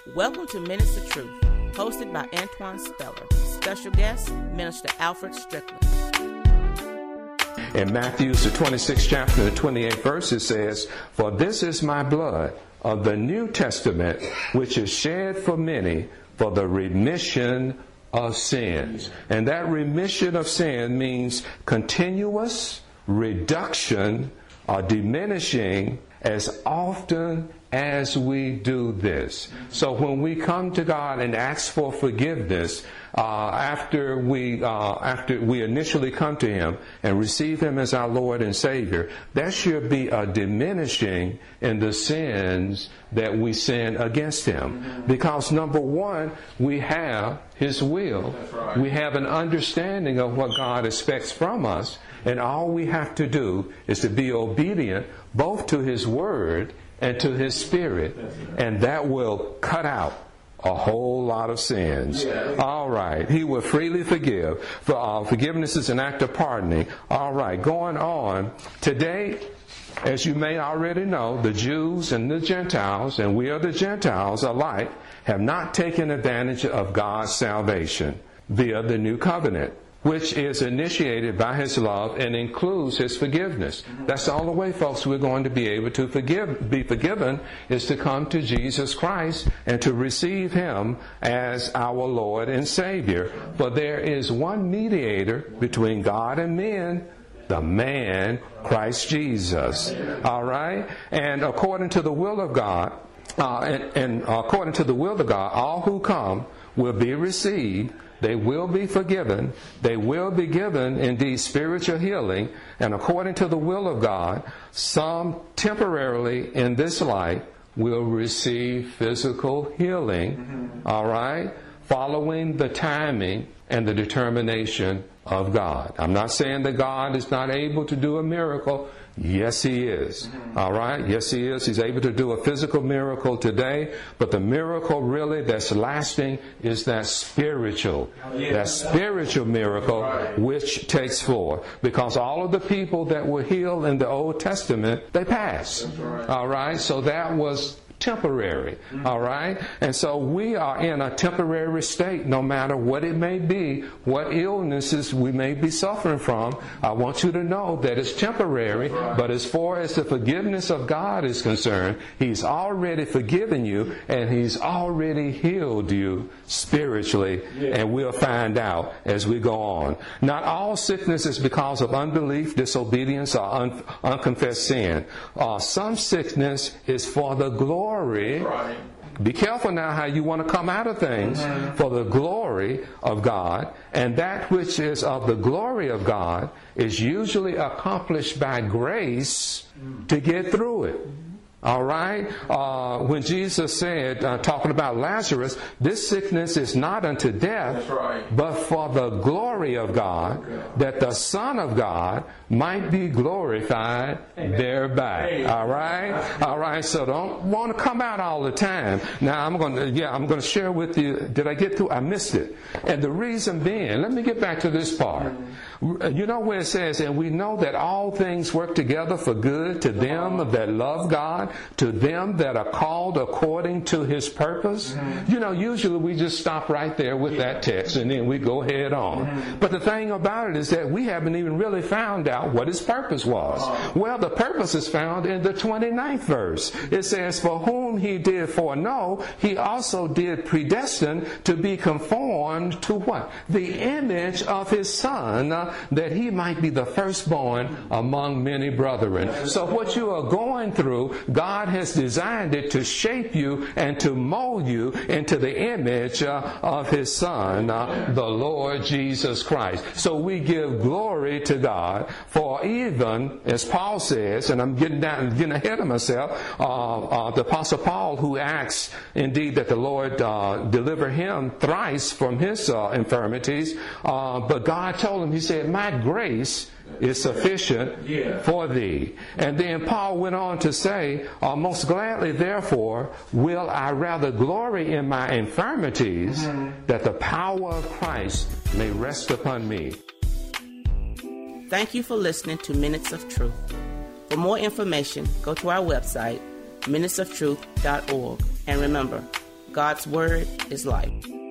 Welcome to Minutes of Truth, hosted by Antoine Speller. Special guest, Minister Alfred Strickland. In Matthew, the 26th chapter, the 28th verse, it says, "For this is my blood of the New Testament, which is shed for many for the remission of sins." And that remission of sin means continuous reduction or diminishing as often as we do this. So when we come to God and ask for forgiveness, after we initially come to Him and receive Him as our Lord and Savior, there should be a diminishing in the sins that we sin against Him. Because number one, we have His will. Right. We have an understanding of what God expects from us, and all we have to do is to be obedient both to His Word and to His Spirit, and that will cut out a whole lot of sins. Yeah. All right. He will freely forgive. Forgiveness is an act of pardoning. All right. Going on. Today, as you may already know, the Jews and the Gentiles, and we are the Gentiles alike, have not taken advantage of God's salvation via the new covenant, which is initiated by His love and includes His forgiveness. That's the only way, folks, we're going to be able to be forgiven, is to come to Jesus Christ and to receive Him as our Lord and Savior. For there is one mediator between God and men, the man Christ Jesus. All right? And according to the will of God, according to the will of God, all who come will be received. They will be forgiven. They will be given, indeed, spiritual healing. And according to the will of God, some temporarily in this life will receive physical healing. All right? Following the timing and the determination of God. I'm not saying that God is not able to do a miracle. Yes, He is. All right? Yes, He is. He's able to do a physical miracle today, but the miracle really that's lasting is that spiritual miracle which takes forth. Because all of the people that were healed in the Old Testament, they passed. All right? So that was temporary. All right? And so we are in a temporary state, no matter what it may be, what illnesses we may be suffering from. I want you to know that it's temporary, but as far as the forgiveness of God is concerned, He's already forgiven you and He's already healed you spiritually, and we'll find out as we go on. Not all sickness is because of unbelief, disobedience, or unconfessed sin. Some sickness is for the glory. Right. Be careful now how you want to come out of things. For the glory of God, and that which is of the glory of God is usually accomplished by grace to get through it. All right? When Jesus said, talking about Lazarus, this sickness is not unto death, but for the glory of God, that the Son of God might be glorified thereby. All right? All right, so don't want to come out all the time. Now, I'm going to share with you, did I get through? I missed it. And the reason being, let me get back to this part. You know where it says, and we know that all things work together for good to them that love God, to them that are called according to His purpose. You know, usually we just stop right there with that text and then we go head on. But the thing about it is that we haven't even really found out what His purpose was. Well, the purpose is found in the 29th verse. It says, for whom He did foreknow, He also did predestine to be conformed to what? The image of His Son, that He might be the firstborn among many brethren. So what you are going through, God has designed it to shape you and to mold you into the image of His Son, the Lord Jesus Christ. So we give glory to God for, even as Paul says, and I'm getting ahead of myself, the Apostle Paul, who asks indeed that the Lord deliver him thrice from his infirmities, but God told him, He said, my grace is sufficient for thee. And then Paul went on to say, most gladly therefore will I rather glory in my infirmities, that the power of Christ may rest upon me. Thank you for listening to Minutes of Truth. For more information, go to our website, minutesoftruth.org. And remember, God's word is life.